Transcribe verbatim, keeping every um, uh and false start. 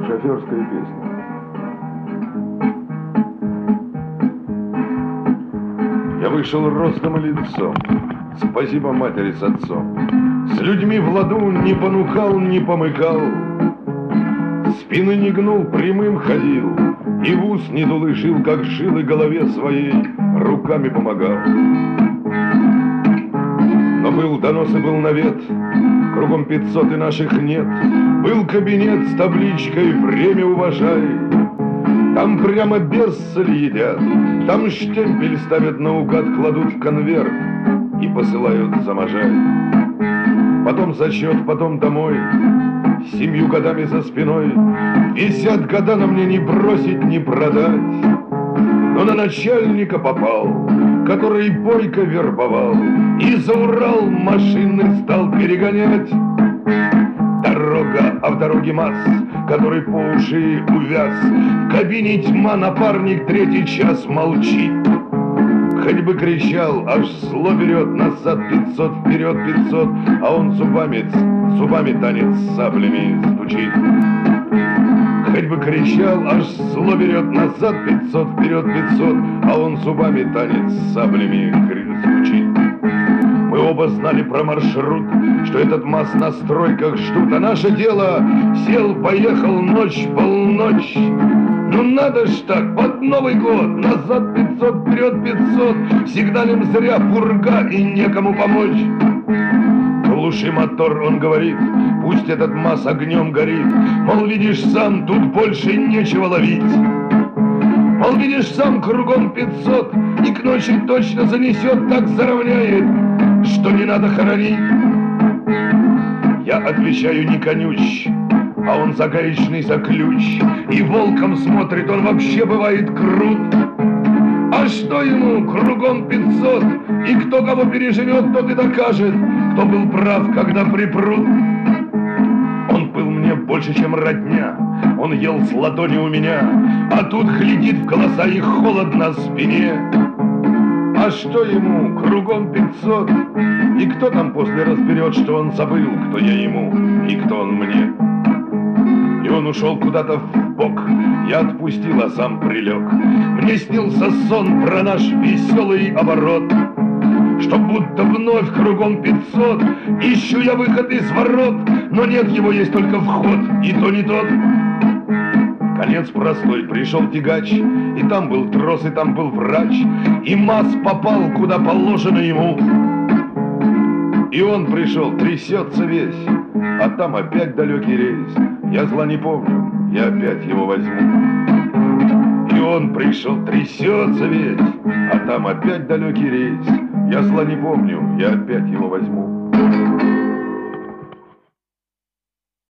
Шоферская песня. Я вышел ростом и лицом, спасибо матери с отцом. С людьми в ладу не понукал, не помыкал, спины не гнул, прямым ходил, и в ус не дулышил, как жил, и голове своей руками помогал. Но был донос и был навет, кругом пятьсот и наших нет. Был кабинет с табличкой «Время уважай». Там прямо берсель едят, там штемпель ставят наугад, кладут в конверт и посылают за Можай. Потом зачет, потом домой, семью годами за спиной. Висят года на мне не бросить, не продать. Но на начальника попал, который бойко вербовал, и за Урал машины стал перегонять. Дорога, а в дороге масс, который по уши увяз. В кабине тьма, напарник третий час молчит. Хоть бы кричал, аж зло берет, назад пятьсот, вперед пятьсот, а он зубами, зубами танец с саблями стучит. Хоть бы кричал, аж зло берет, назад пятьсот, вперед пятьсот, а он зубами танец с саблями стучит. Мы оба знали про маршрут, что этот МАЗ на стройках ждут, а наше дело сел, поехал, ночь, полночь. Ну надо ж так, под Новый год, назад пятьсот, вперед пятьсот, сигналим зря, пурга и некому помочь. Глуши мотор, он говорит, пусть этот МАЗ огнем горит, мол, видишь сам, тут больше нечего ловить. Мол, видишь сам, кругом пятьсот, и к ночи точно занесет, так заровняет, что не надо хоронить. Я отвечаю, не конюч, а он за гаечный за ключ, и волком смотрит, он вообще бывает крут. А что ему, кругом пятьсот, и кто кого переживет, тот и докажет, кто был прав, когда припрут. Он был мне больше, чем родня, он ел с ладони у меня, а тут глядит в глаза и холод на спине. А что ему, кругом пятьсот, и кто там после разберет, что он забыл, кто я ему и кто он мне. И он ушел куда-то в бок, я отпустил, а сам прилег. Мне снился сон про наш веселый оборот, что будто вновь кругом пятьсот, ищу я выход из ворот, но нет его, есть только вход, и то не тот. Конец простой, пришел тягач, и там был трос, и там был врач, и МАЗ попал, куда положено ему. И он пришел, трясется весь, а там опять далекий рейс. Я зла не помню, я опять его возьму. И он пришел, трясется весь, а там опять далекий рейс. Я зла не помню, я опять его возьму.